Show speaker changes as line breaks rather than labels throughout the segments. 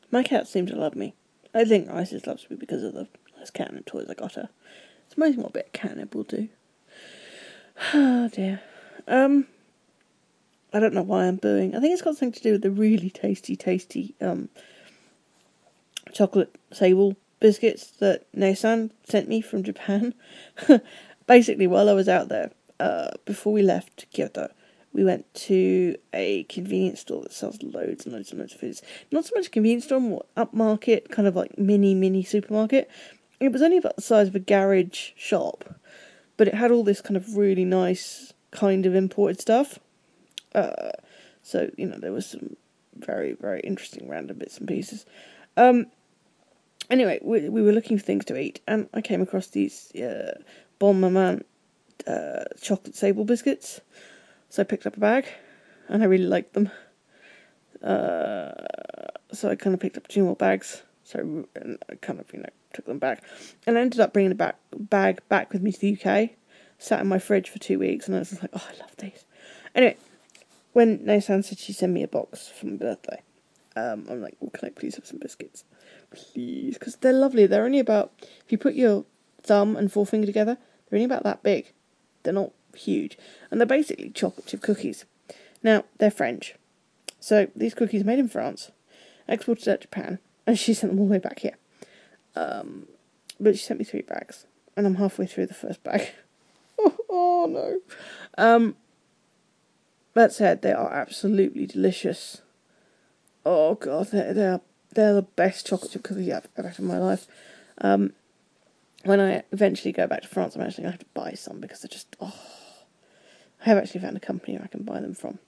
My cat seems to love me. I think Isis loves me because of the nice catnip toys I got her. It's amazing what a bit of catnip will do. Oh dear. I don't know why I'm booing. I think it's got something to do with the really tasty chocolate sable biscuits that Neisan sent me from Japan. Basically, while I was out there, before we left Kyoto, we went to a convenience store that sells loads and loads and loads of foods. Not so much a convenience store, more upmarket, kind of like mini supermarket. It was only about the size of a garage shop, but it had all this kind of really nice kind of imported stuff. So, there was some very, very interesting random bits and pieces. Anyway, we were looking for things to eat, and I came across these Bon Maman chocolate sable biscuits. So I picked up a bag, and I really liked them. So I kind of picked up 2 more bags. So I kind of, took them back. And I ended up bringing the bag back with me to the UK. Sat in my fridge for 2 weeks, and I was just like, oh, I love these. Anyway, when Neisan said she'd send me a box for my birthday, I'm like, well, can I please have some biscuits? Please, because they're lovely. They're only about, if you put your thumb and forefinger together, they're only about that big. They're not huge. And they're basically chocolate chip cookies. Now, they're French. So, these cookies are made in France, exported to Japan, and she sent them all the way back here. But she sent me 3 bags, and I'm halfway through the first bag. oh no. That said, they are absolutely delicious. Oh god, they're the best chocolate chip cookies I've ever had in my life. When I eventually go back to France, I'm actually going to have to buy some because they're just, I have actually found a company where I can buy them from.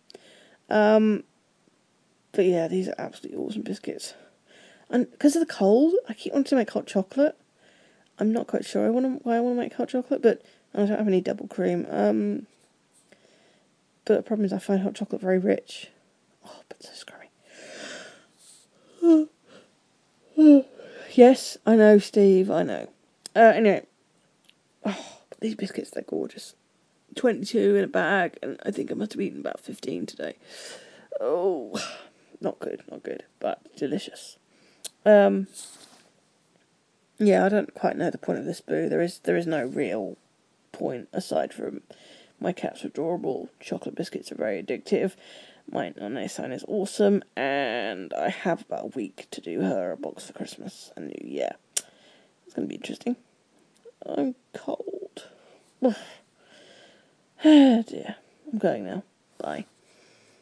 But yeah, these are absolutely awesome biscuits. And because of the cold, I keep wanting to make hot chocolate. I'm not quite sure why I want to make hot chocolate, but I don't have any double cream. But the problem is I find hot chocolate very rich. Oh, but so scrubby. Yes, I know, Steve, I know. Anyway. Oh, but these biscuits, they're gorgeous. 22 in a bag, and I think I must have eaten about 15 today. Oh, not good, but delicious. Yeah, I don't quite know the point of this boo. There is no real point aside from my cat's adorable. Chocolate biscuits are very addictive. My Nonne-san is awesome, and I have about a week to do her a box for Christmas and New Year. It's going to be interesting. I'm cold. Oh dear. I'm going now. Bye.